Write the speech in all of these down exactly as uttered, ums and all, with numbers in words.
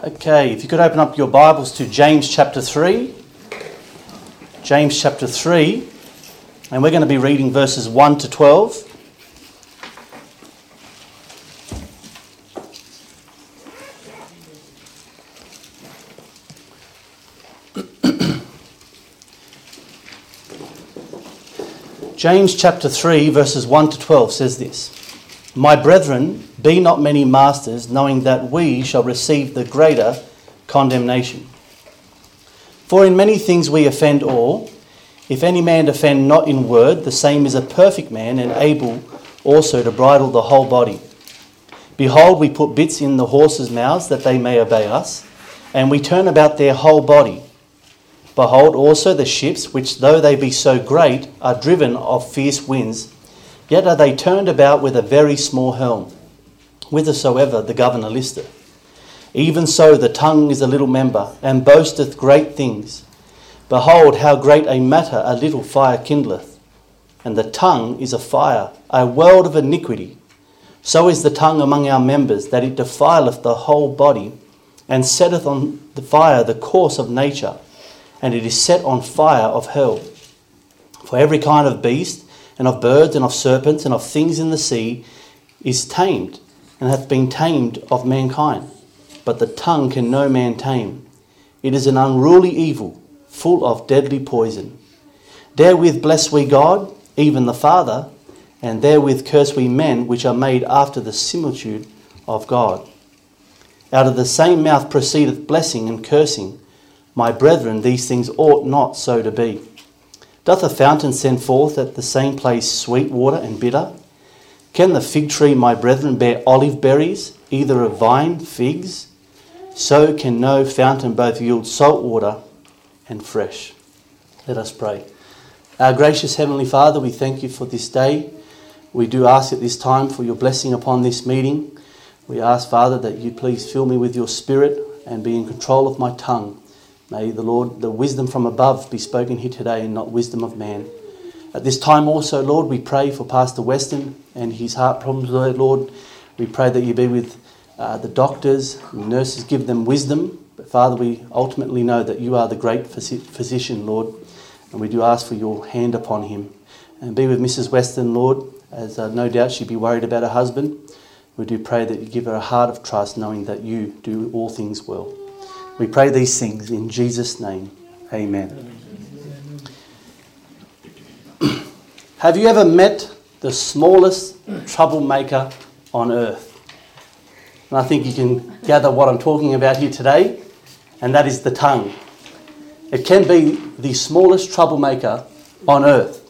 Okay, if you could open up your Bibles to James chapter three. James chapter three, and we're going to be reading verses one to twelve. James chapter three, verses one to twelve says this: My brethren, be not many masters, knowing that we shall receive the greater condemnation. For in many things we offend all. If any man offend not in word, the same is a perfect man, and able also to bridle the whole body. Behold, we put bits in the horses' mouths, that they may obey us, and we turn about their whole body. Behold also the ships, which though they be so great, are driven of fierce winds, yet are they turned about with a very small helm, whithersoever the governor listeth. Even so the tongue is a little member, and boasteth great things. Behold, how great a matter a little fire kindleth. And the tongue is a fire, a world of iniquity. So is the tongue among our members, that it defileth the whole body, and setteth on the fire the course of nature, and it is set on fire of hell. For every kind of beast, and of birds, and of serpents, and of things in the sea, is tamed, and hath been tamed of mankind. But the tongue can no man tame. It is an unruly evil, full of deadly poison. Therewith bless we God, even the Father, and therewith curse we men, which are made after the similitude of God. Out of the same mouth proceedeth blessing and cursing. My brethren, these things ought not so to be. Doth a fountain send forth at the same place sweet water and bitter? Can the fig tree, my brethren, bear olive berries, either of vine figs? So can no fountain both yield salt water and fresh. Let us pray. Our gracious Heavenly Father, we thank you for this day. We do ask at this time for your blessing upon this meeting. We ask, Father, that you please fill me with your Spirit and be in control of my tongue. May the Lord, the wisdom from above be spoken here today and not wisdom of man. At this time also, Lord, we pray for Pastor Weston and his heart problems, Lord. We pray that you be with uh, the doctors, the nurses, give them wisdom. But Father, we ultimately know that you are the great physician, Lord, and we do ask for your hand upon him. And be with Missus Weston, Lord, as uh, no doubt she'd be worried about her husband. We do pray that you give her a heart of trust, knowing that you do all things well. We pray these things in Jesus' name. Amen. Have you ever met the smallest troublemaker on earth? And I think you can gather what I'm talking about here today, and that is the tongue. It can be the smallest troublemaker on earth.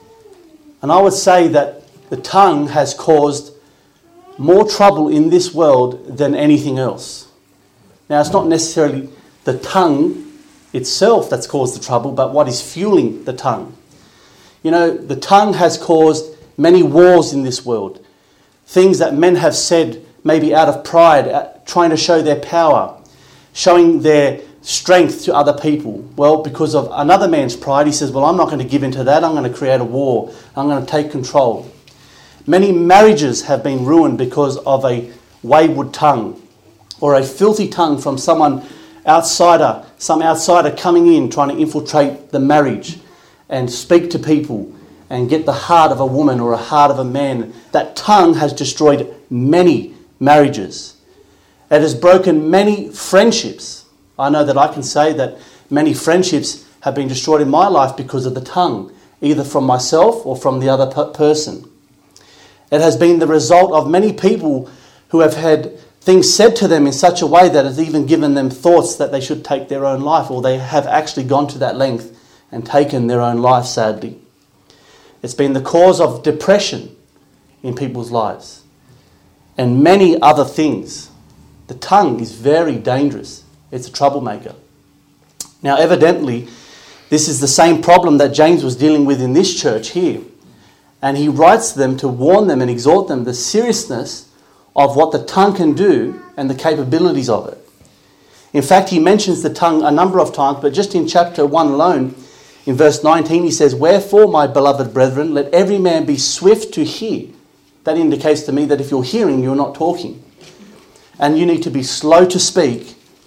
And I would say that the tongue has caused more trouble in this world than anything else. Now, it's not necessarily the tongue itself that's caused the trouble, but what is fueling the tongue. You know, the tongue has caused many wars in this world. Things that men have said maybe out of pride, trying to show their power, showing their strength to other people. Well, because of another man's pride, he says, well, I'm not going to give in to that. I'm going to create a war. I'm going to take control. Many marriages have been ruined because of a wayward tongue or a filthy tongue from someone outsider, some outsider coming in, trying to infiltrate the marriage and speak to people and get the heart of a woman or a heart of a man. That tongue has destroyed many marriages. It has broken many friendships. I know that I can say that many friendships have been destroyed in my life because of the tongue, either from myself or from the other per- person. It has been the result of many people who have had things said to them in such a way that has even given them thoughts that they should take their own life, or they have actually gone to that length and taken their own life, sadly. It's been the cause of depression in people's lives and many other things. The tongue is very dangerous. It's a troublemaker. Now, evidently, this is the same problem that James was dealing with in this church here. And he writes to them to warn them and exhort them the seriousness of what the tongue can do and the capabilities of it. In fact, he mentions the tongue a number of times, but just in chapter one alone, in verse nineteen, he says, "Wherefore, my beloved brethren, let every man be swift to hear." That indicates to me that if you're hearing, you're not talking. And you need to be slow to speak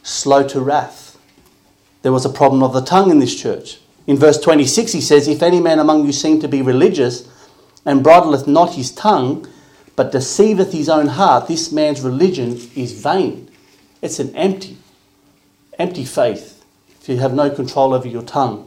slow to wrath. There was a problem of the tongue in this church. In verse twenty-six he says, if any man among you seem to be religious and bridleth not his tongue, but deceiveth his own heart, this man's religion is vain. It's an empty, empty faith if you have no control over your tongue.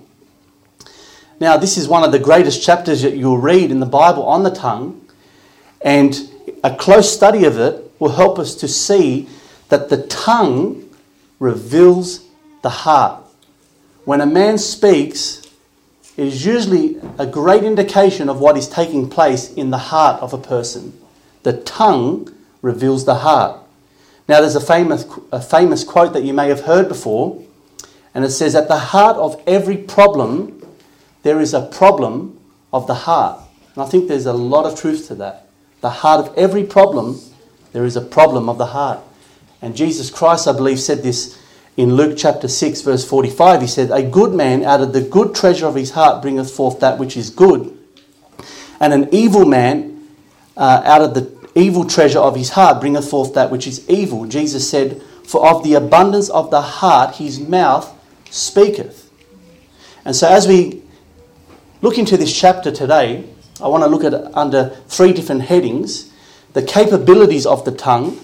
Now, this is one of the greatest chapters that you'll read in the Bible on the tongue, and a close study of it will help us to see that the tongue reveals the heart. When a man speaks, it is usually a great indication of what is taking place in the heart of a person. The tongue reveals the heart. Now, there's a famous, a famous quote that you may have heard before, and it says, at the heart of every problem, there is a problem of the heart. And I think there's a lot of truth to that. The heart of every problem, there is a problem of the heart. And Jesus Christ, I believe, said this in Luke chapter six, verse forty-five. He said, a good man out of the good treasure of his heart bringeth forth that which is good. And an evil man uh, out of the evil treasure of his heart bringeth forth that which is evil. Jesus said, for of the abundance of the heart his mouth speaketh. And so as we look into this chapter today, I want to look at it under three different headings. The capabilities of the tongue,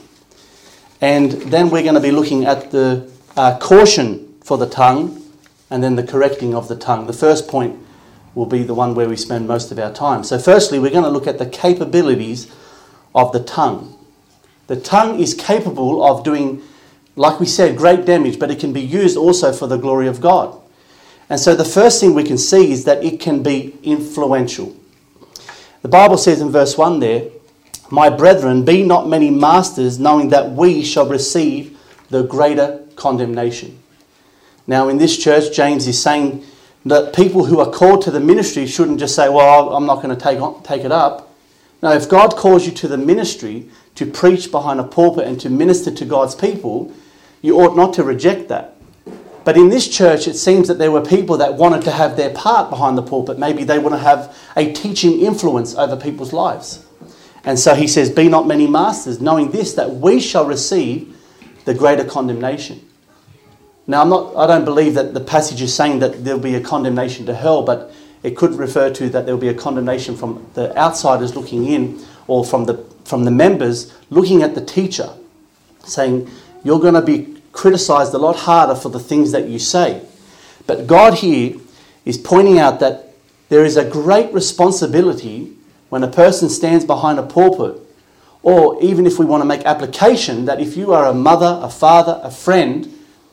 and then we're going to be looking at the uh, caution for the tongue, and then the correcting of the tongue. The first point will be the one where we spend most of our time. So firstly, we're going to look at the capabilities of the tongue. The tongue is capable of doing, like we said, great damage, but it can be used also for the glory of God. And so the first thing we can see is that it can be influential. The Bible says in verse one there, my brethren, be not many masters, knowing that we shall receive the greater condemnation. Now in this church, James is saying that people who are called to the ministry shouldn't just say, well, I'm not going to take on, take it up. No, if God calls you to the ministry to preach behind a pulpit and to minister to God's people, you ought not to reject that. But in this church, it seems that there were people that wanted to have their part behind the pulpit. Maybe they want to have a teaching influence over people's lives. And so he says, be not many masters, knowing this, that we shall receive the greater condemnation. Now, I'm not, I don't believe that the passage is saying that there'll be a condemnation to hell, but it could refer to that there'll be a condemnation from the outsiders looking in, or from the, from the members looking at the teacher, saying, you're going to be criticised a lot harder for the things that you say. But God here is pointing out that there is a great responsibility when a person stands behind a pulpit, or even if we want to make application, that if you are a mother, a father, a friend,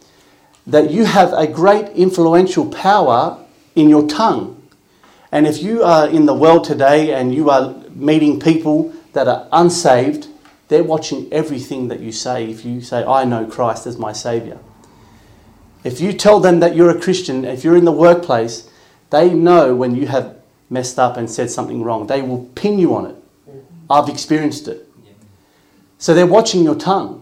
that you have a great influential power in your tongue. And if you are in the world today and you are meeting people that are unsaved, they're watching everything that you say. If you say, I know Christ as my Saviour. If you tell them that you're a Christian, if you're in the workplace, they know when you have messed up and said something wrong. They will pin you on it. I've experienced it. So they're watching your tongue.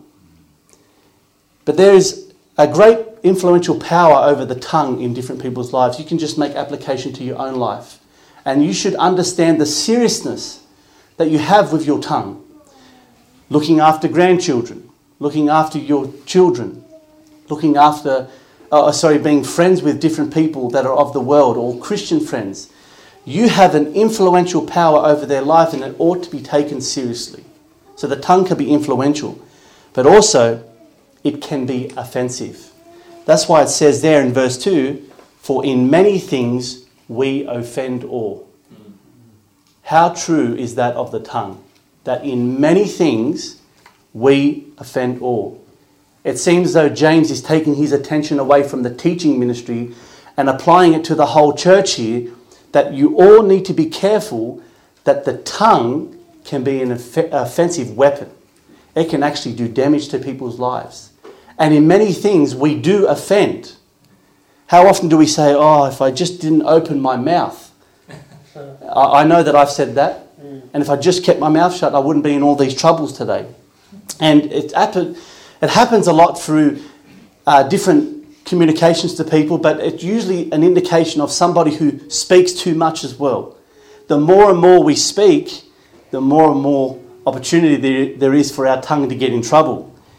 But there is a great influential power over the tongue in different people's lives. You can just make application to your own life. And you should understand the seriousness that you have with your tongue. Looking after grandchildren, looking after your children, looking after, uh, sorry, being friends with different people that are of the world, or Christian friends. You have an influential power over their life, and it ought to be taken seriously. So the tongue can be influential, but also it can be offensive. That's why it says there in verse two, for in many things we offend all. How true is that of the tongue? That in many things we offend all. It seems as though James is taking his attention away from the teaching ministry and applying it to the whole church here, that you all need to be careful that the tongue can be an off- offensive weapon. It can actually do damage to people's lives. And in many things we do offend. How often do we say, oh, if I just didn't open my mouth? I, I know that I've said that. And if I just kept my mouth shut, I wouldn't be in all these troubles today. And it, it happens a lot through uh, different communications to people, but it's usually an indication of somebody who speaks too much as well. The more and more we speak, the more and more opportunity there, there is for our tongue to get in trouble.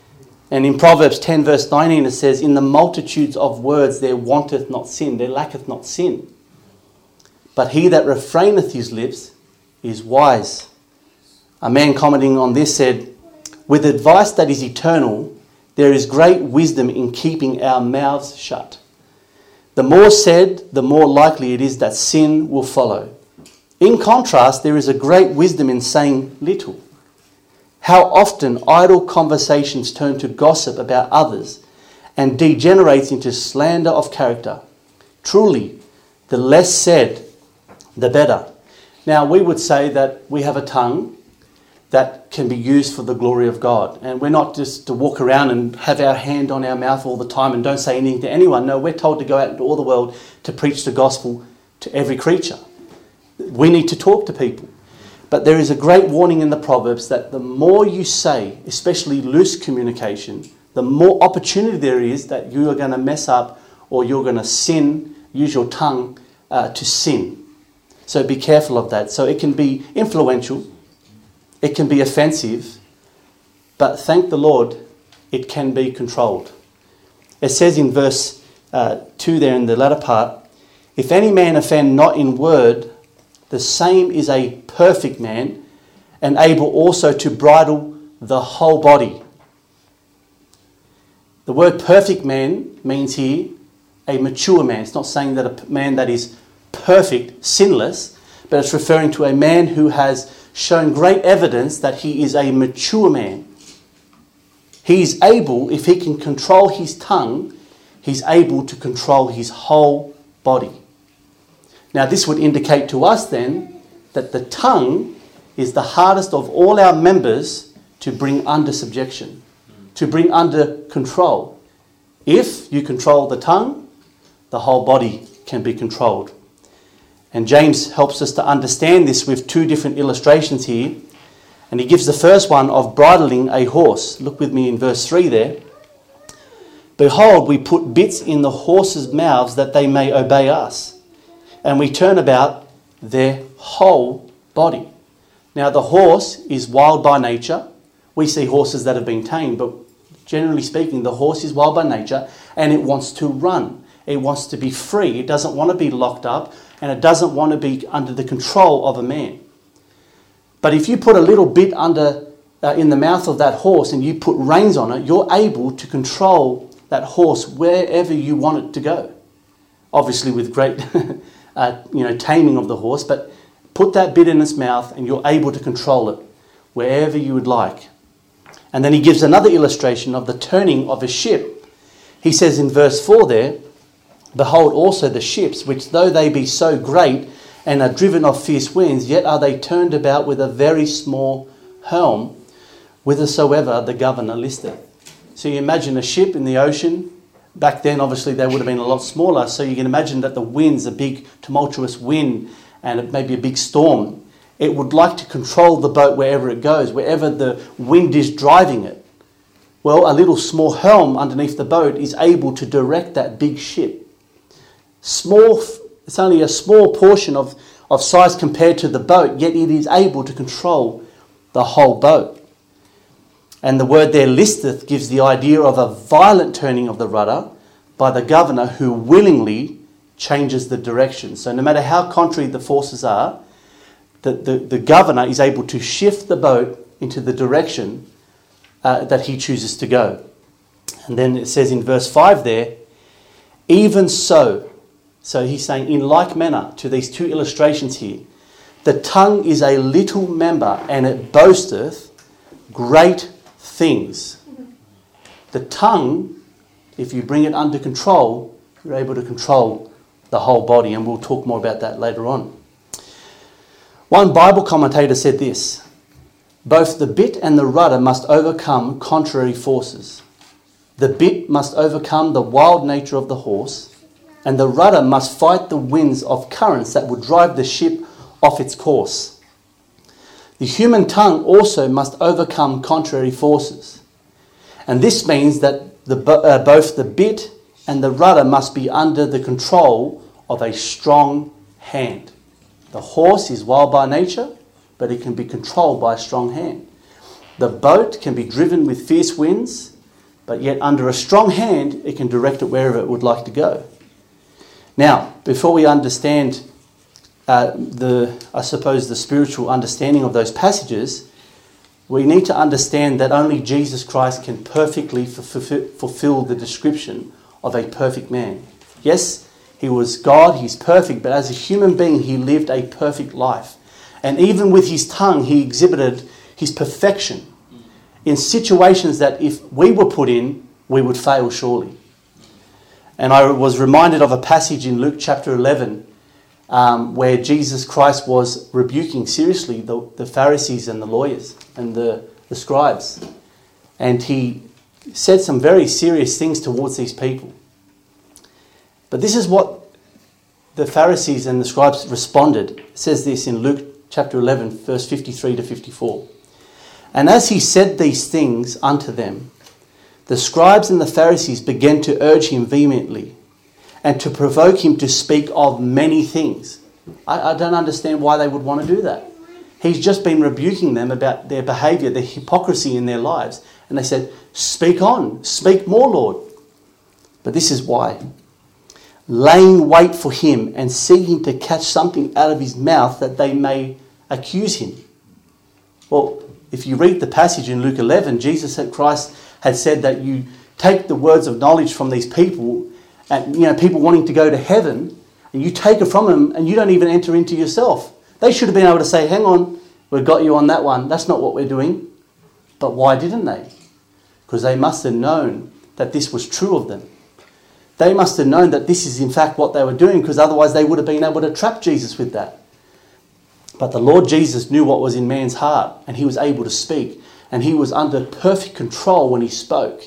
And in Proverbs ten verse nineteen it says, in the multitudes of words there wanteth not sin, there lacketh not sin. But he that refraineth his lips is wise. A man commenting on this said, with advice that is eternal, there is great wisdom in keeping our mouths shut. The more said, the more likely it is that sin will follow. In contrast, there is a great wisdom in saying little. How often idle conversations turn to gossip about others and degenerates into slander of character. Truly, the less said, the better. Now, we would say that we have a tongue that can be used for the glory of God. And we're not just to walk around and have our hand on our mouth all the time and don't say anything to anyone. No, we're told to go out into all the world to preach the gospel to every creature. We need to talk to people. But there is a great warning in the Proverbs that the more you say, especially loose communication, the more opportunity there is that you are going to mess up or you're going to sin, use your tongue uh, to sin. So be careful of that. So it can be influential, it can be offensive, but thank the Lord, it can be controlled. It says in verse uh, two there in the latter part, if any man offend not in word, the same is a perfect man, and able also to bridle the whole body. The word perfect man means here a mature man. It's not saying that a man that is perfect, sinless, but it's referring to a man who has shown great evidence that he is a mature man. He is able, if he can control his tongue, he's able to control his whole body. Now, this would indicate to us then that the tongue is the hardest of all our members to bring under subjection, to bring under control. If you control the tongue, the whole body can be controlled. And James helps us to understand this with two different illustrations here. And he gives the first one of bridling a horse. Look with me in verse three there. Behold, we put bits in the horses' mouths that they may obey us, and we turn about their whole body. Now, the horse is wild by nature. We see horses that have been tamed, but generally speaking, the horse is wild by nature and it wants to run. It wants to be free. It doesn't want to be locked up and it doesn't want to be under the control of a man. But if you put a little bit under uh, in the mouth of that horse and you put reins on it, you're able to control that horse wherever you want it to go. Obviously with great uh, you know, taming of the horse, but put that bit in its mouth and you're able to control it wherever you would like. And then he gives another illustration of the turning of a ship. He says in verse four there, behold also the ships, which though they be so great and are driven of fierce winds, yet are they turned about with a very small helm, whithersoever the governor listeth. So you imagine a ship in the ocean. Back then, obviously, they would have been a lot smaller. So you can imagine that the wind's a big tumultuous wind and it may be a big storm. It would like to control the boat wherever it goes, wherever the wind is driving it. Well, a little small helm underneath the boat is able to direct that big ship. Small, it's only a small portion of, of size compared to the boat, yet it is able to control the whole boat. And the word there, listeth, gives the idea of a violent turning of the rudder by the governor who willingly changes the direction. So no matter how contrary the forces are, the, the, the governor is able to shift the boat into the direction uh, that he chooses to go. And then it says in verse five there, even so, so he's saying in like manner to these two illustrations here, the tongue is a little member and it boasteth great things. The tongue, if you bring it under control, you're able to control the whole body, and we'll talk more about that later on. One Bible commentator said this, both the bit and the rudder must overcome contrary forces. The bit must overcome the wild nature of the horse, and the rudder must fight the winds of currents that would drive the ship off its course. The human tongue also must overcome contrary forces. And this means that the, uh, both the bit and the rudder must be under the control of a strong hand. The horse is wild by nature, but it can be controlled by a strong hand. The boat can be driven with fierce winds. But yet under a strong hand, it can direct it wherever it would like to go. Now, before we understand uh, the, I suppose, the spiritual understanding of those passages, we need to understand that only Jesus Christ can perfectly fulfill the description of a perfect man. Yes, he was God, he's perfect, but as a human being, he lived a perfect life. And even with his tongue, he exhibited his perfection in situations that if we were put in, we would fail surely. And I was reminded of a passage in Luke chapter eleven um, where Jesus Christ was rebuking seriously the, the Pharisees and the lawyers and the, the scribes. And he said some very serious things towards these people. But this is what the Pharisees and the scribes responded. It says this in Luke chapter eleven, verse fifty-three to fifty-four. And as he said these things unto them, the scribes and the Pharisees began to urge him vehemently and to provoke him to speak of many things. I, I don't understand why they would want to do that. He's just been rebuking them about their behaviour, their hypocrisy in their lives. And they said, speak on, speak more, Lord. But this is why. Laying wait for him and seeking to catch something out of his mouth that they may accuse him. Well, if you read the passage in Luke eleven, Jesus said, Christ had said that you take the words of knowledge from these people, and you know, people wanting to go to heaven, and you take it from them and you don't even enter into yourself. They should have been able to say, hang on, we've got you on that one. That's not what we're doing. But why didn't they? Because they must have known that this was true of them. They must have known that this is in fact what they were doing, because otherwise they would have been able to trap Jesus with that. But the Lord Jesus knew what was in man's heart, and he was able to speak. And he was under perfect control when he spoke.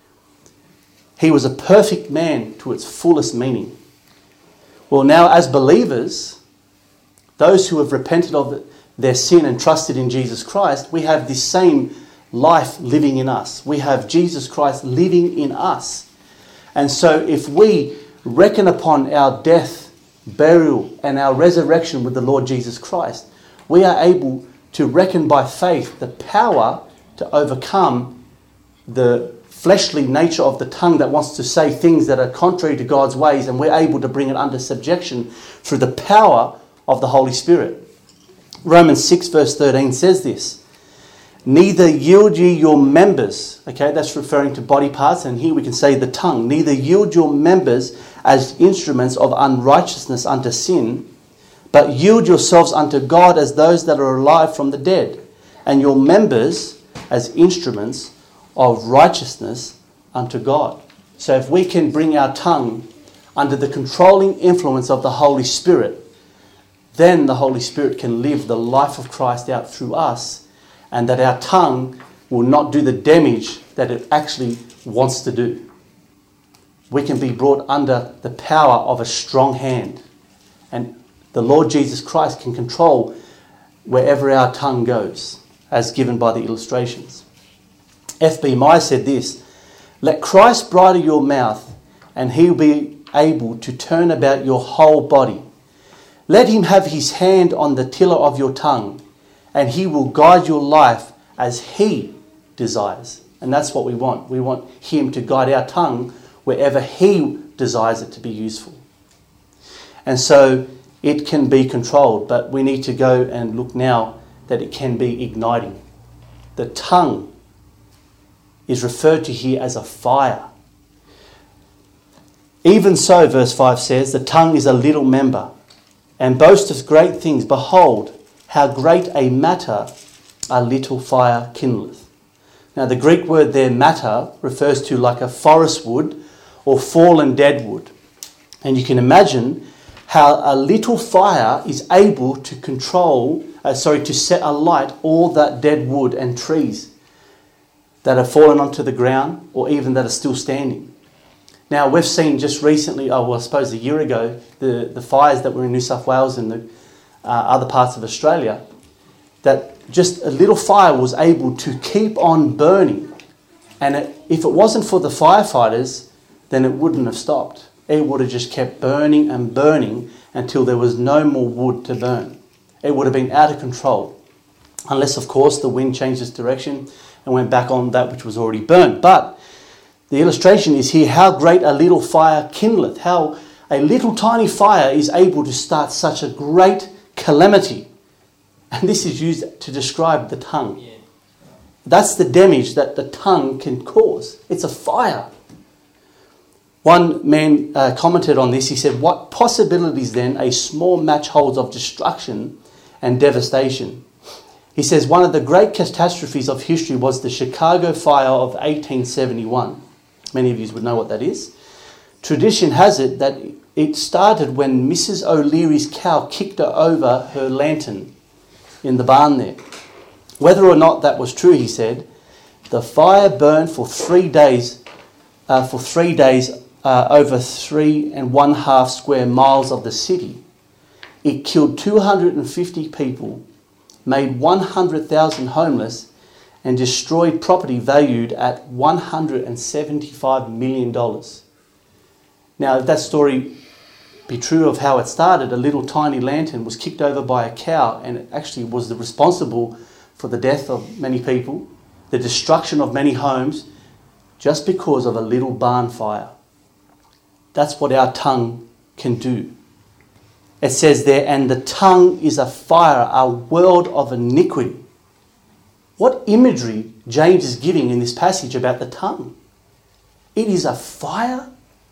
He was a perfect man to its fullest meaning. Well, now as believers, those who have repented of their sin and trusted in Jesus Christ, we have this same life living in us. We have Jesus Christ living in us. And so if we reckon upon our death, burial and our resurrection with the Lord Jesus Christ, we are able to reckon by faith the power to overcome the fleshly nature of the tongue that wants to say things that are contrary to God's ways, and we're able to bring it under subjection through the power of the Holy Spirit. Romans six verse thirteen says this, neither yield ye your members, okay, that's referring to body parts, and here we can say the tongue, neither yield your members as instruments of unrighteousness unto sin, but yield yourselves unto God as those that are alive from the dead, and your members as instruments of righteousness unto God. So if we can bring our tongue under the controlling influence of the Holy Spirit, then the Holy Spirit can live the life of Christ out through us, and that our tongue will not do the damage that it actually wants to do. We can be brought under the power of a strong hand, and the Lord Jesus Christ can control wherever our tongue goes, as given by the illustrations. F B Meyer said this, let Christ bridle your mouth, and he will be able to turn about your whole body. Let him have his hand on the tiller of your tongue, and he will guide your life as he desires. And that's what we want. We want him to guide our tongue wherever he desires it to be useful. And so it can be controlled, but we need to go and look now that it can be igniting. The tongue is referred to here as a fire. Even so, verse five says, the tongue is a little member, and boasteth great things. Behold, how great a matter a little fire kindleth. Now the Greek word there, matter, refers to like a forest wood or fallen dead wood. And you can imagine how a little fire is able to control, uh, sorry, to set alight all that dead wood and trees that have fallen onto the ground, or even that are still standing. Now we've seen just recently, oh well I suppose a year ago, the, the fires that were in New South Wales and the uh, other parts of Australia, that just a little fire was able to keep on burning. And it, if it wasn't for the firefighters, then it wouldn't have stopped. It would have just kept burning and burning until there was no more wood to burn. It would have been out of control. Unless, of course, the wind changed its direction and went back on that which was already burnt. But The illustration is here, how great a little fire kindleth, how a little tiny fire is able to start such a great calamity. And this is used to describe the tongue. Yeah. That's the damage that the tongue can cause. It's a fire. One man uh, commented on this. He said, what possibilities then a small match holds of destruction and devastation. He says one of the great catastrophes of history was the Chicago fire of eighteen seventy-one. Many of you would know what that is. Tradition has it that it started when Missus O'Leary's cow kicked her over her lantern in the barn there. Whether or not that was true, he said, the fire burned for three days, uh, for three days uh, over three and one half square miles of the city. It killed two hundred fifty people, made one hundred thousand homeless, and destroyed property valued at one hundred seventy-five million dollars. Now, if that story be true of how it started, a little tiny lantern was kicked over by a cow, and it actually was the responsible for the death of many people, the destruction of many homes, just because of a little barn fire. That's what our tongue can do. It says there, and the tongue is a fire, a world of iniquity. What imagery James is giving in this passage about the tongue? It is a fire.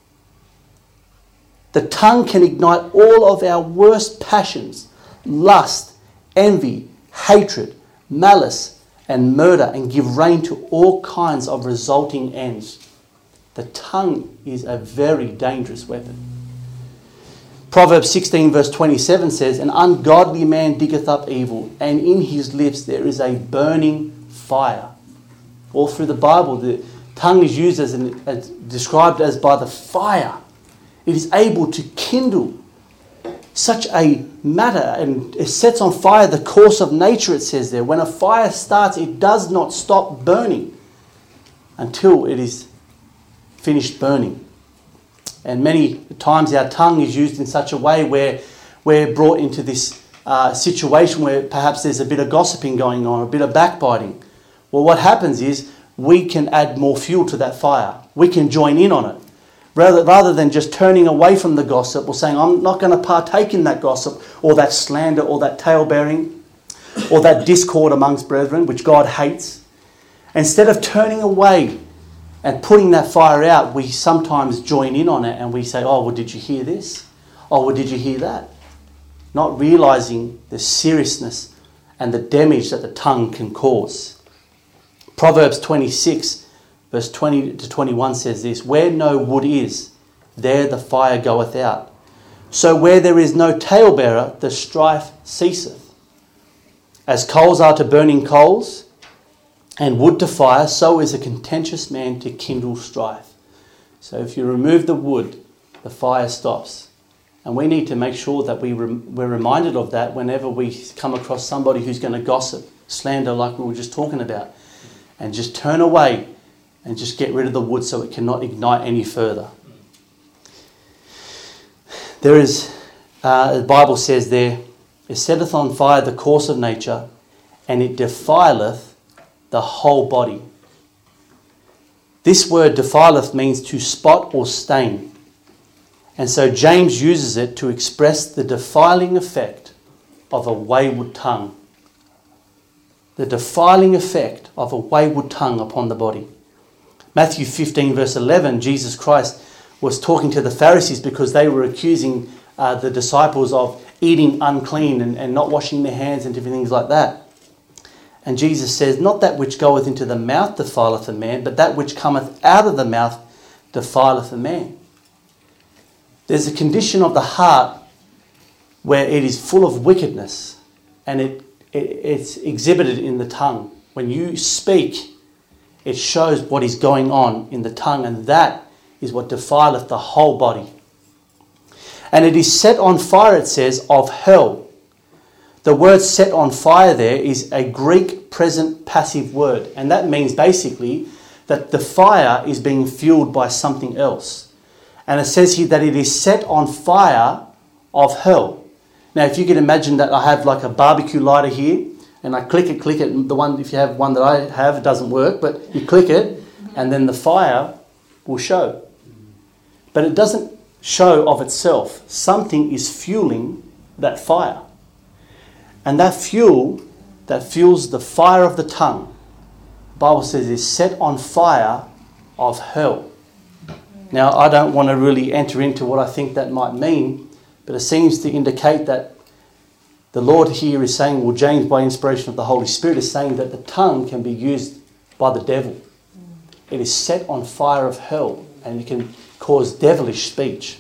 The tongue can ignite all of our worst passions, lust, envy, hatred, malice, and murder, and give rein to all kinds of resulting ends. The tongue is a very dangerous weapon. Proverbs sixteen verse twenty-seven says, an ungodly man diggeth up evil, and in his lips there is a burning fire. All through the Bible, the tongue is used as, an, as described as by the fire. It is able to kindle such a matter, and it sets on fire the course of nature, it says there. When a fire starts, it does not stop burning until it is finished burning. And many times our tongue is used in such a way where we're brought into this uh, situation where perhaps there's a bit of gossiping going on, a bit of backbiting. Well, what happens is we can add more fuel to that fire. We can join in on it. Rather, rather than just turning away from the gossip or saying, I'm not going to partake in that gossip or that slander or that tale-bearing or that discord amongst brethren, which God hates. Instead of turning away and putting that fire out, we sometimes join in on it and we say, oh, well, did you hear this? Oh, well, did you hear that? Not realising the seriousness and the damage that the tongue can cause. Proverbs twenty-six verse twenty to twenty-one says this, where no wood is, there the fire goeth out. So where there is no talebearer, the strife ceaseth. As coals are to burning coals, and wood to fire, so is a contentious man to kindle strife. So if you remove the wood, the fire stops. And we need to make sure that we rem- we're reminded of that whenever we come across somebody who's going to gossip, slander like we were just talking about. And just turn away and just get rid of the wood so it cannot ignite any further. There is, uh, the Bible says there, it setteth on fire the course of nature, and it defileth the whole body. This word defileth means to spot or stain. And so James uses it to express the defiling effect of a wayward tongue. The defiling effect of a wayward tongue upon the body. Matthew fifteen verse eleven, Jesus Christ was talking to the Pharisees because they were accusing uh, the disciples of eating unclean and, and not washing their hands and different things like that. And Jesus says, not that which goeth into the mouth defileth a man, but that which cometh out of the mouth defileth a man. There's a condition of the heart where it is full of wickedness, and it, it it's exhibited in the tongue. When you speak, it shows what is going on in the tongue, and that is what defileth the whole body. And it is set on fire, it says, of hell. The word set on fire there is a Greek present passive word, and that means basically that the fire is being fueled by something else. And it says here that it is set on fire of hell. Now, if you can imagine that I have like a barbecue lighter here, and I click it, click it, and the one, if you have one that I have, it doesn't work, but you click it, and then the fire will show. But it doesn't show of itself. Something is fueling that fire. And that fuel that fuels the fire of the tongue, the Bible says, is set on fire of hell. Now, I don't want to really enter into what I think that might mean, but it seems to indicate that the Lord here is saying, well, James, by inspiration of the Holy Spirit, is saying that the tongue can be used by the devil. It is set on fire of hell, and it can cause devilish speech.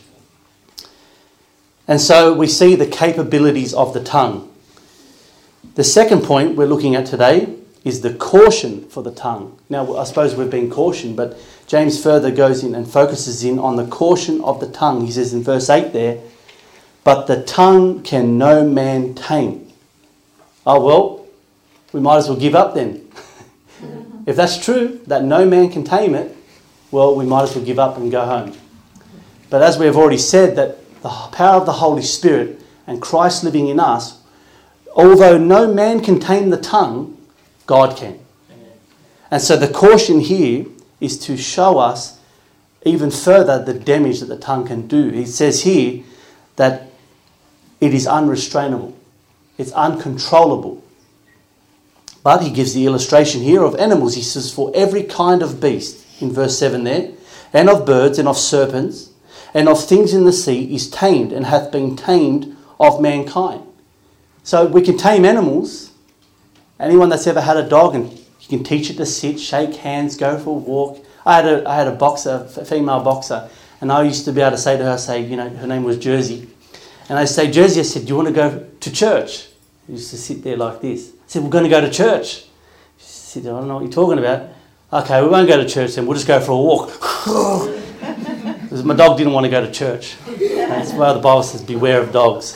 And so we see the capabilities of the tongue. The second point we're looking at today is the caution for the tongue. Now, I suppose we've been cautioned, but James further goes in and focuses in on the caution of the tongue. He says in verse eight there, but the tongue can no man tame. Oh, well, we might as well give up then. If that's true, that no man can tame it, well, we might as well give up and go home. But as we have already said, that the power of the Holy Spirit and Christ living in us, although no man can tame the tongue, God can. And so the caution here is to show us even further the damage that the tongue can do. He says here that it is unrestrainable. It's uncontrollable. But he gives the illustration here of animals. He says, for every kind of beast, in verse seven there, and of birds and of serpents, and of things in the sea is tamed and hath been tamed of mankind. So we can tame animals. Anyone that's ever had a dog, and you can teach it to sit, shake hands, go for a walk. I had a I had a boxer, a female boxer, and I used to be able to say to her, say, you know, her name was Jersey. And I say, Jersey, I said, do you want to go to church? She used to sit there like this. I said, we're going to go to church. She said, I don't know what you're talking about. Okay, we won't go to church then, we'll just go for a walk. Because my dog didn't want to go to church. That's why the Bible says, beware of dogs.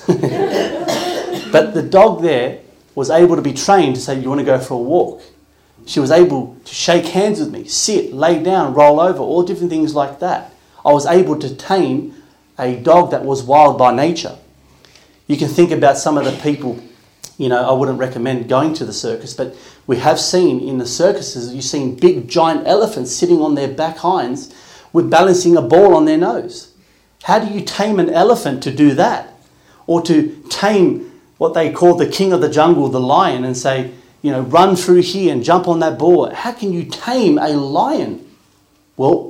But the dog there was able to be trained to say, you want to go for a walk? She was able to shake hands with me, sit, lay down, roll over, all different things like that. I was able to tame a dog that was wild by nature. You can think about some of the people, you know, I wouldn't recommend going to the circus, but we have seen in the circuses, you've seen big giant elephants sitting on their back hinds with balancing a ball on their nose. How do you tame an elephant to do that? Or to tame what they call the king of the jungle, the lion, and say, you know, run through here and jump on that ball. How can you tame a lion? Well,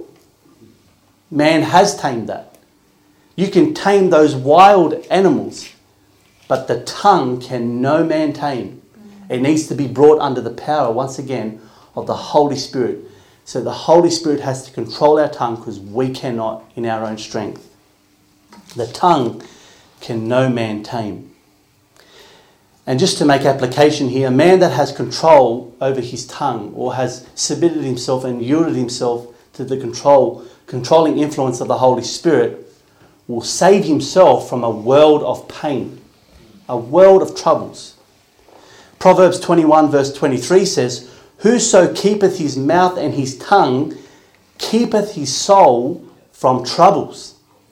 man has tamed that. You can tame those wild animals, but the tongue can no man tame. It needs to be brought under the power, once again, of the Holy Spirit. So the Holy Spirit has to control our tongue because we cannot in our own strength. The tongue can no man tame. And just to make application here, a man that has control over his tongue or has submitted himself and yielded himself to the control, controlling influence of the Holy Spirit will save himself from a world of pain, a world of troubles. Proverbs twenty-one verse twenty-three says, whoso keepeth his mouth and his tongue keepeth his soul from troubles.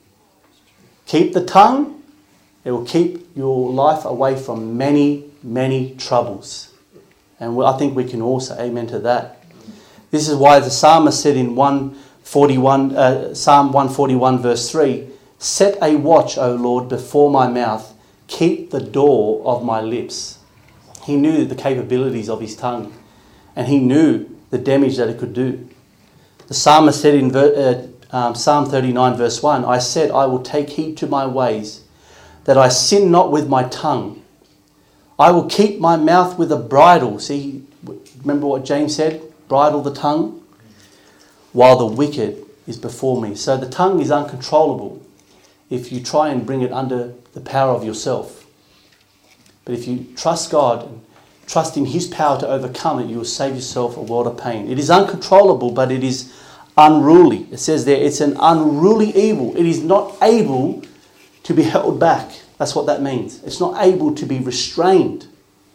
Keep the tongue, it will keep your life away from many, many troubles. And I think we can all say amen to that. This is why the psalmist said in one forty-one, uh, Psalm one forty-one verse three, set a watch, O Lord, before my mouth, keep the door of my lips. He knew the capabilities of his tongue, and he knew the damage that it could do. The psalmist said in uh, um, Psalm thirty-nine verse one, I said, I will take heed to my ways, that I sin not with my tongue. I will keep my mouth with a bridle. See, remember what James said? Bridle the tongue, while the wicked is before me. So the tongue is uncontrollable if you try and bring it under the power of yourself. But if you trust God and trust in his power to overcome it, you will save yourself a world of pain. It is uncontrollable, but it is unruly. It says there, it's an unruly evil. It is not able to be held back. That's what that means. It's not able to be restrained.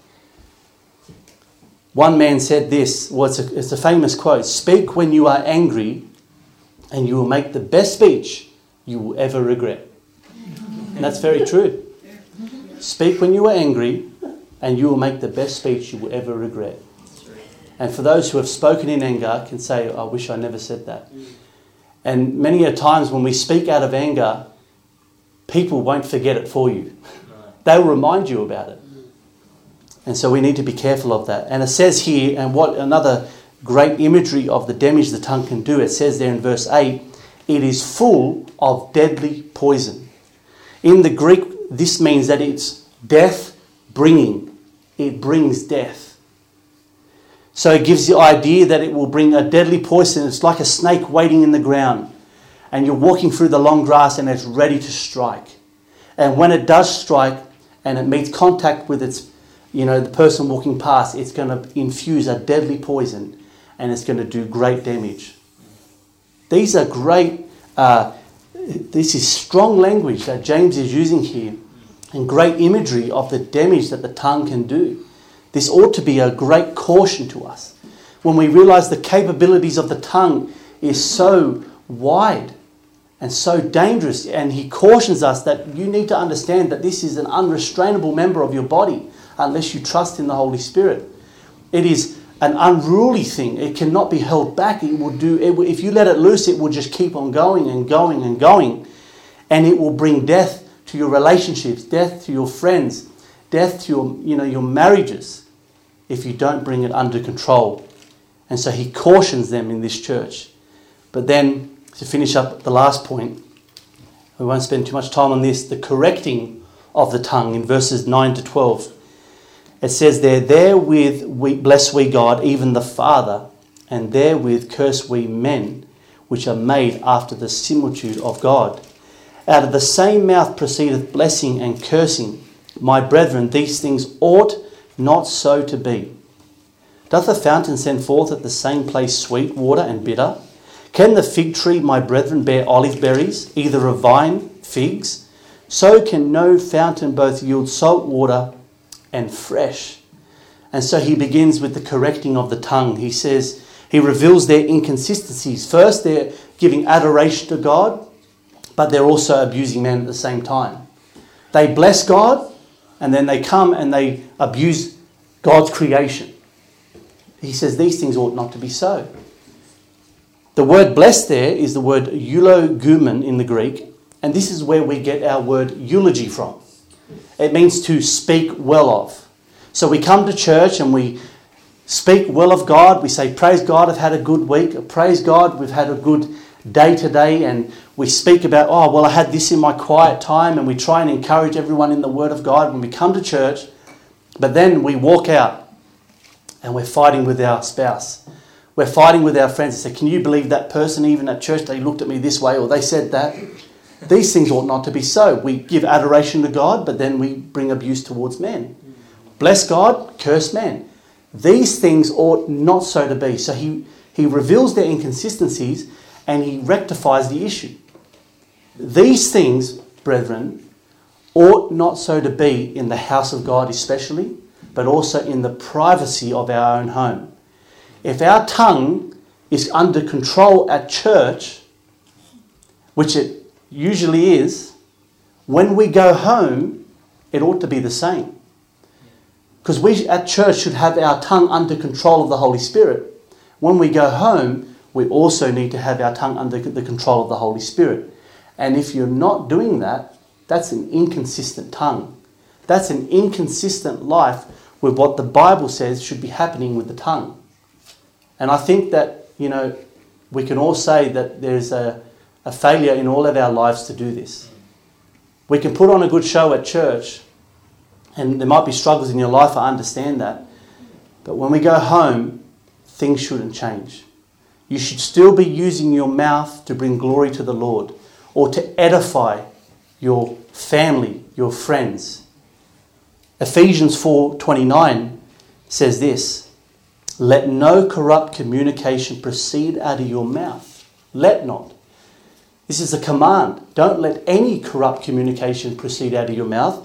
One man said this, well, it's a, it's a famous quote, speak when you are angry and you will make the best speech you will ever regret. And that's very true. Speak when you are angry and you will make the best speech you will ever regret. And for those who have spoken in anger can say, I wish I never said that. And many a times when we speak out of anger, people won't forget it for you. They'll remind you about it. And so we need to be careful of that. And it says here, and what another great imagery of the damage the tongue can do, it says there in verse eight, it is full of deadly poison. In the Greek, this means that it's death bringing. It brings death. So it gives the idea that it will bring a deadly poison. It's like a snake waiting in the ground. And you're walking through the long grass and it's ready to strike. And when it does strike and it meets contact with its, you know, the person walking past, it's going to infuse a deadly poison and it's going to do great damage. These are great, uh, this is strong language that James is using here and great imagery of the damage that the tongue can do. This ought to be a great caution to us. When we realise the capabilities of the tongue is so wide and so dangerous, and he cautions us that you need to understand that this is an unrestrainable member of your body unless you trust in the Holy Spirit. It is an unruly thing. It cannot be held back. It will do. It will, if you let it loose, it will just keep on going and going and going, and it will bring death to your relationships, death to your friends, death to your, you know, your marriages, if you don't bring it under control. And so he cautions them in this church. But then, to finish up the last point, we won't spend too much time on this, the correcting of the tongue in verses nine to twelve. It says there, therewith we bless we God, even the Father, and therewith curse we men, which are made after the similitude of God. Out of the same mouth proceedeth blessing and cursing. My brethren, these things ought not so to be. Doth a fountain send forth at the same place sweet water and bitter? Can the fig tree, my brethren, bear olive berries, either a vine, figs? So can no fountain both yield salt water and fresh. And so he begins with the correcting of the tongue. He says, he reveals their inconsistencies. First, they're giving adoration to God, but they're also abusing man at the same time. They bless God, and then they come and they abuse God's creation. He says these things ought not to be so. The word blessed there is the word eulogumen in the Greek, and this is where we get our word eulogy from. It means to speak well of. So we come to church and we speak well of God. We say, praise God, I've had a good week. Praise God, we've had a good day today. And we speak about, oh, well, I had this in my quiet time. And we try and encourage everyone in the Word of God when we come to church. But then we walk out and we're fighting with our spouse. We're fighting with our friends and say, can you believe that person even at church, they looked at me this way or they said that? These things ought not to be so. We give adoration to God, but then we bring abuse towards men. Bless God, curse men. These things ought not so to be. So he, he reveals their inconsistencies and he rectifies the issue. These things, brethren, ought not so to be in the house of God especially, but also in the privacy of our own home. If our tongue is under control at church, which it usually is, when we go home, it ought to be the same. Because we at church should have our tongue under control of the Holy Spirit. When we go home, we also need to have our tongue under the control of the Holy Spirit. And if you're not doing that, that's an inconsistent tongue. That's an inconsistent life with what the Bible says should be happening with the tongue. And I think that, you know, we can all say that there's a, a failure in all of our lives to do this. We can put on a good show at church, and there might be struggles in your life, I understand that. But when we go home, things shouldn't change. You should still be using your mouth to bring glory to the Lord or to edify your family, your friends. Ephesians four twenty-nine says this, let no corrupt communication proceed out of your mouth. Let not. This is a command. Don't let any corrupt communication proceed out of your mouth.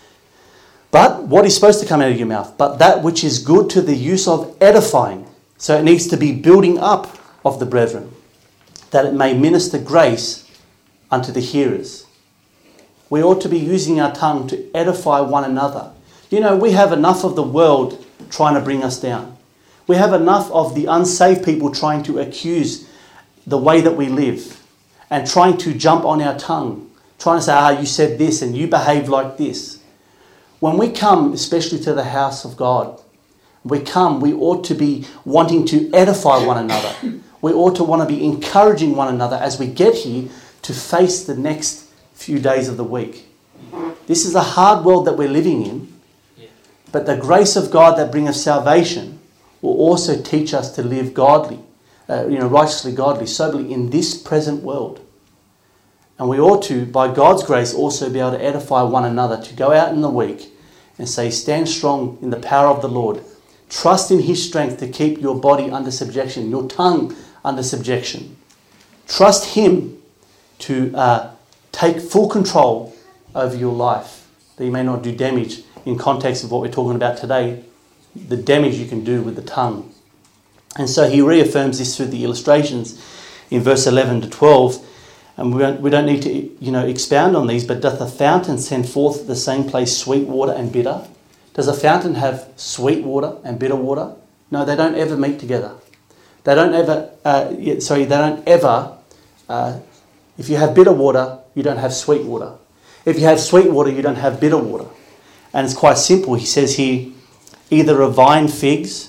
But what is supposed to come out of your mouth? But that which is good to the use of edifying. So it needs to be building up of the brethren, that it may minister grace unto the hearers. We ought to be using our tongue to edify one another. You know, we have enough of the world trying to bring us down. We have enough of the unsaved people trying to accuse the way that we live. and trying to jump on our tongue, trying to say, ah, you said this and you behaved like this. When we come, especially to the house of God, we come, we ought to be wanting to edify one another. We ought to want to be encouraging one another as we get here to face the next few days of the week. This is a hard world that we're living in, but the grace of God that brings us salvation will also teach us to live godly, uh, you know, righteously, godly, soberly in this present world. And we ought to, by God's grace, also be able to edify one another, to go out in the week and say, stand strong in the power of the Lord. Trust in his strength to keep your body under subjection, your tongue under subjection. Trust him to uh, take full control over your life, that you may not do damage in context of what we're talking about today, the damage you can do with the tongue. And so he reaffirms this through the illustrations in verse eleven to twelve. And we don't, we don't need to, you know, expound on these, but doth a fountain send forth at the same place sweet water and bitter? Does a fountain have sweet water and bitter water? No, they don't ever meet together. They don't ever, uh, sorry, they don't ever, uh, if you have bitter water, you don't have sweet water. If you have sweet water, you don't have bitter water. And it's quite simple. He says here, either a vine figs,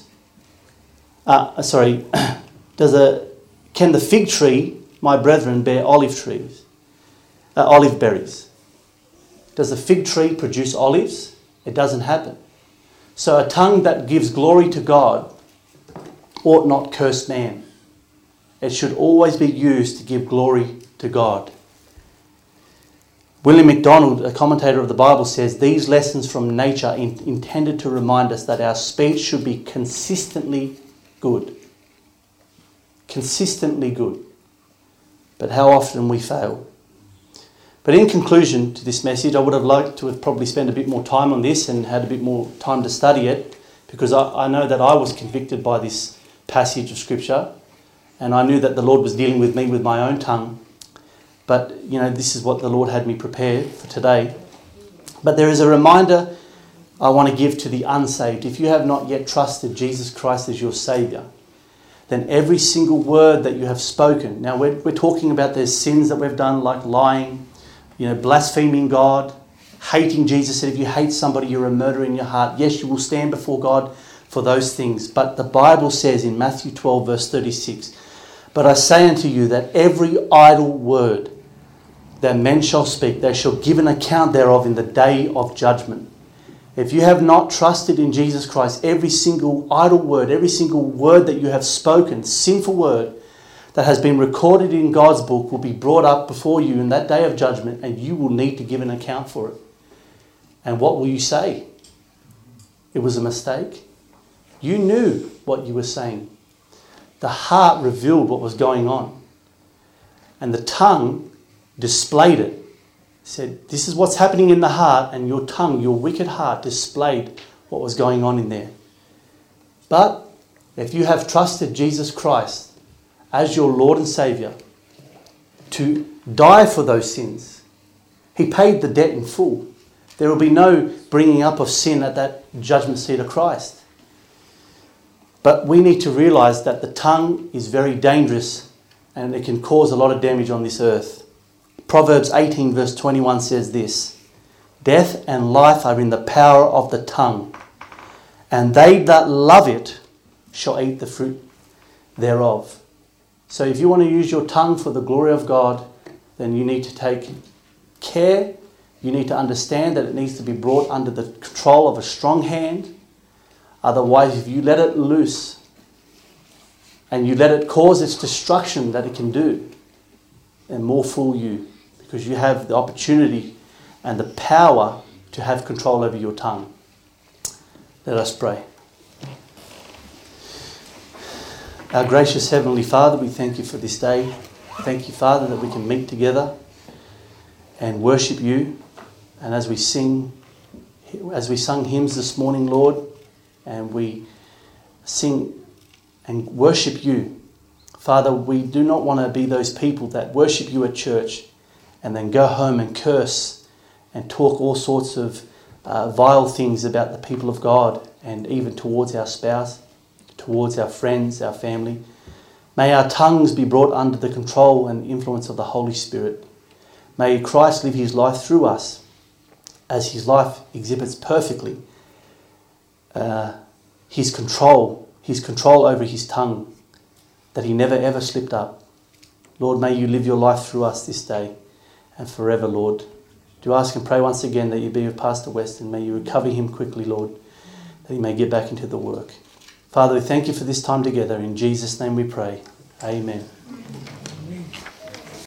uh, sorry, does a, can the fig tree, my brethren, bear olive trees, uh, olive berries? Does the fig tree produce olives? It doesn't happen. So a tongue that gives glory to God ought not curse man. It should always be used to give glory to God. William MacDonald, a commentator of the Bible, says these lessons from nature are in, intended to remind us that our speech should be consistently good. Consistently good. But how often we fail. But in conclusion to this message, I would have liked to have probably spent a bit more time on this and had a bit more time to study it, because I, I know that I was convicted by this passage of Scripture, and I knew that the Lord was dealing with me with my own tongue. But, you know, this is what the Lord had me prepared for today. But there is a reminder I want to give to the unsaved. If you have not yet trusted Jesus Christ as your Saviour, then every single word that you have spoken, now we're, we're talking about there's sins that we've done, like lying, you know, blaspheming God, hating Jesus. Said if you hate somebody, you're a murderer in your heart. Yes, you will stand before God for those things. But the Bible says in Matthew twelve, verse thirty-six, but I say unto you that every idle word that men shall speak, they shall give an account thereof in the day of judgment. If you have not trusted in Jesus Christ, every single idle word, every single word that you have spoken, sinful word, that has been recorded in God's book will be brought up before you in that day of judgment, and you will need to give an account for it. And what will you say? It was a mistake. You knew what you were saying. The heart revealed what was going on. And the tongue displayed it. Said, this is what's happening in the heart, and your tongue, your wicked heart, displayed what was going on in there. But if you have trusted Jesus Christ as your Lord and Saviour to die for those sins, he paid the debt in full. There will be no bringing up of sin at that judgment seat of Christ. But we need to realise that the tongue is very dangerous and it can cause a lot of damage on this earth. Proverbs eighteen verse twenty-one says this, death and life are in the power of the tongue, and they that love it shall eat the fruit thereof. So if you want to use your tongue for the glory of God, then you need to take care. You need to understand that it needs to be brought under the control of a strong hand. Otherwise, if you let it loose and you let it cause its destruction that it can do, then more fool you, because you have the opportunity and the power to have control over your tongue. Let us pray. Our gracious Heavenly Father, we thank you for this day. Thank you, Father, that we can meet together and worship you. And as we sing, as we sung hymns this morning, Lord, and we sing and worship you, Father, we do not want to be those people that worship you at church and then go home and curse and talk all sorts of uh, vile things about the people of God and even towards our spouse, towards our friends, our family. May our tongues be brought under the control and influence of the Holy Spirit. May Christ live his life through us as his life exhibits perfectly uh, his control, his control over his tongue, that he never ever slipped up. Lord, may you live your life through us this day and forever, Lord. Do ask and pray once again that you be with Pastor West, and may you recover him quickly, Lord, that he may get back into the work. Father, we thank you for this time together. In Jesus' name we pray. Amen.